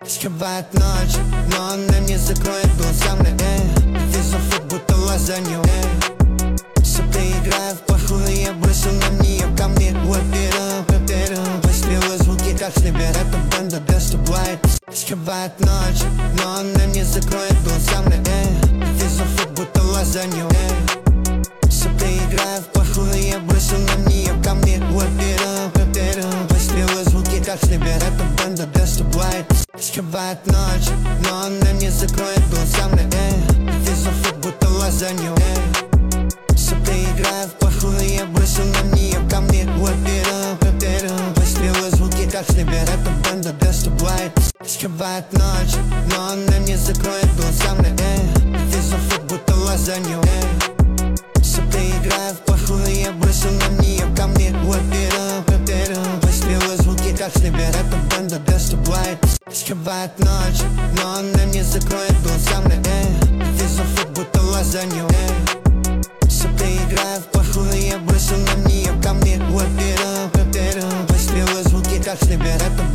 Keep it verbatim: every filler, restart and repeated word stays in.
Скрывает ночь, но она не закроет глазами, эй. Физофит будто лазанью, эй. Сопли играя в плохую, я бросил на нее камни. Во-первых, во-первых, выстрелы, звуки как снайпер. Это банда доступает. Скрывает ночь, но она не закроет глазами, эй. Физофит будто лазанью, эй. Сопли играя в плохую, я бросил на нее камни. Во-первых, во-первых, выстрелы, звуки как снайпер. Это банда доступает. Скрывает ночь, но она не закроет глазами, эй. Физофит будто лазанью, эй. Сопли играя в плохую, я бросил на нее камни. Во-первых, во-первых, выстрелы, звуки как снайпер. Это банда доступает. Скрывает ночь, но она не закроет глазами, эй. Физофит будто лазанью, эй. Сопли играя в плохую, я бросил на нее камни. Во-первых, во-первых, выстрелы, звуки как снайпер. Это банда доступает. Скрывает ночь, но она не закроет глазами, эй. Физофит будто лазанью, эй. Сопли играя в плохую, я бросил на нее камни. Во-первых, во-первых, выстрелы, звуки как снайпер. Это